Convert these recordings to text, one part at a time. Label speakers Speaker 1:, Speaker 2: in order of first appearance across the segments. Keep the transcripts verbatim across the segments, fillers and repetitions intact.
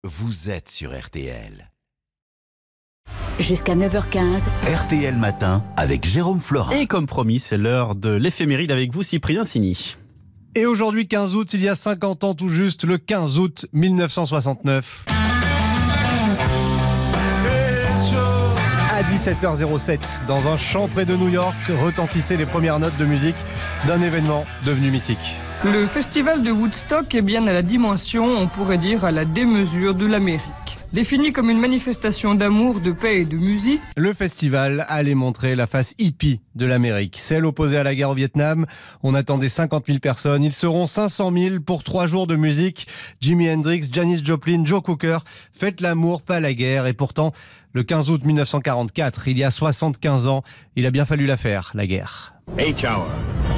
Speaker 1: vous êtes sur R T L.
Speaker 2: Jusqu'à neuf heures quinze.
Speaker 1: R T L Matin avec Jérôme Florin.
Speaker 3: Et comme promis, c'est l'heure de l'éphéméride avec vous, Cyprien Sini.
Speaker 4: Et aujourd'hui, quinze août, il y a cinquante ans tout juste, le quinze août mille neuf cent soixante-neuf. À dix-sept heures sept, dans un champ près de New York, retentissaient les premières notes de musique d'un événement devenu mythique.
Speaker 5: Le festival de Woodstock est bien à la dimension, on pourrait dire à la démesure de l'Amérique. Défini comme une manifestation d'amour, de paix et de musique,
Speaker 4: le festival allait montrer la face hippie de l'Amérique, celle opposée à la guerre au Vietnam. On attendait cinquante mille personnes, ils seront cinq cent mille pour trois jours de musique. Jimi Hendrix, Janis Joplin, Joe Cocker, faites l'amour, pas la guerre. Et pourtant, le quinze août mille neuf cent quarante-quatre, il y a soixante-quinze ans, il a bien fallu la faire, la guerre.
Speaker 6: H-hour.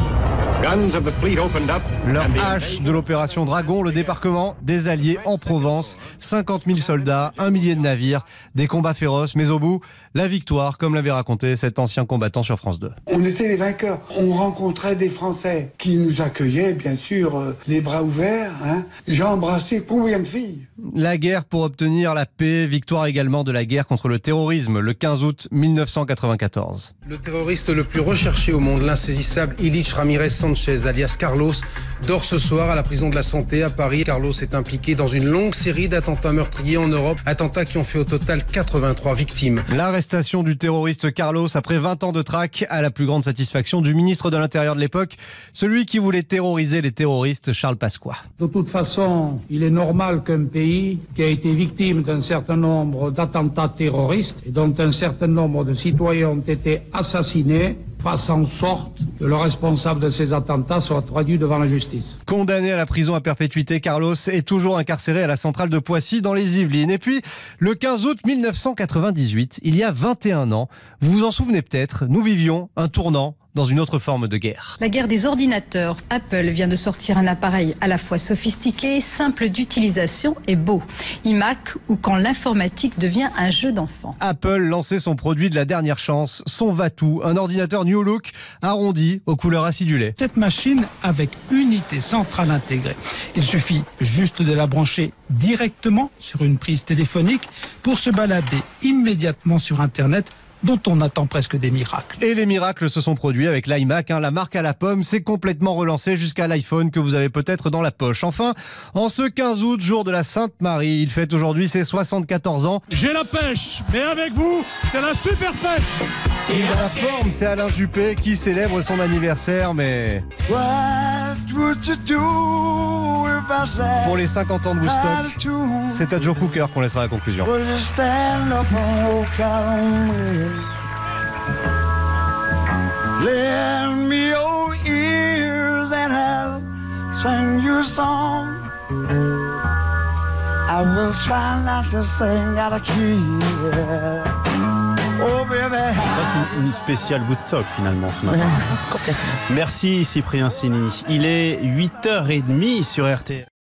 Speaker 4: Leur hache de l'opération Dragon, le débarquement des Alliés en Provence, cinquante mille soldats, un millier de navires, des combats féroces, mais au bout, la victoire, comme l'avait raconté cet ancien combattant sur France deux.
Speaker 7: On était les vainqueurs, on rencontrait des Français qui nous accueillaient, bien sûr, euh, les bras ouverts. Hein. J'ai embrassé combien de filles ?
Speaker 4: La guerre pour obtenir la paix, victoire également de la guerre contre le terrorisme, le quinze août mille neuf cent quatre-vingt-quatorze.
Speaker 8: Le terroriste le plus recherché au monde, l'insaisissable Ilich Ramirez Sanchez, alias Carlos, dort ce soir à la prison de la Santé à Paris. Carlos est impliqué dans une longue série d'attentats meurtriers en Europe, attentats qui ont fait au total quatre-vingt-trois victimes.
Speaker 4: L'arrestation du terroriste Carlos après vingt ans de traque à la plus grande satisfaction du ministre de l'Intérieur de l'époque, celui qui voulait terroriser les terroristes, Charles Pasqua.
Speaker 9: De toute façon, il est normal qu'un pays qui a été victime d'un certain nombre d'attentats terroristes et dont un certain nombre de citoyens ont été assassinés fasse en sorte que le responsable de ces attentats soit traduit devant la justice.
Speaker 4: Condamné à la prison à perpétuité, Carlos est toujours incarcéré à la centrale de Poissy dans les Yvelines. Et puis, le quinze août mille neuf cent quatre-vingt-dix-huit, il y a vingt et un ans, vous vous en souvenez peut-être, nous vivions un tournant dans une autre forme de guerre.
Speaker 10: La guerre des ordinateurs. Apple vient de sortir un appareil à la fois sophistiqué, simple d'utilisation et beau. iMac, ou quand l'informatique devient un jeu d'enfant.
Speaker 4: Apple lançait son produit de la dernière chance, son Vatou, un ordinateur New Look arrondi aux couleurs acidulées.
Speaker 9: Cette machine avec unité centrale intégrée. Il suffit juste de la brancher directement sur une prise téléphonique pour se balader immédiatement sur Internet, dont on attend presque des miracles.
Speaker 4: Et les miracles se sont produits avec l'iMac, hein, la marque à la pomme s'est complètement relancée jusqu'à l'iPhone que vous avez peut-être dans la poche. Enfin, en ce quinze août, jour de la Sainte Marie, il fête aujourd'hui ses soixante-quatorze ans.
Speaker 11: J'ai la pêche, mais avec vous, c'est la super pêche.
Speaker 4: Et dans la forme, c'est Alain Juppé qui célèbre son anniversaire, mais... Pour les cinquante ans de Woodstock, c'est à Joe Cocker qu'on laissera la conclusion.
Speaker 12: Lend me your ears and I'll sing you a song. I will try not to sing out of key. Oh baby.
Speaker 3: C'est pas une spéciale Woodstock finalement ce matin. Merci Cyprien Sini. Il est huit heures trente sur R T L.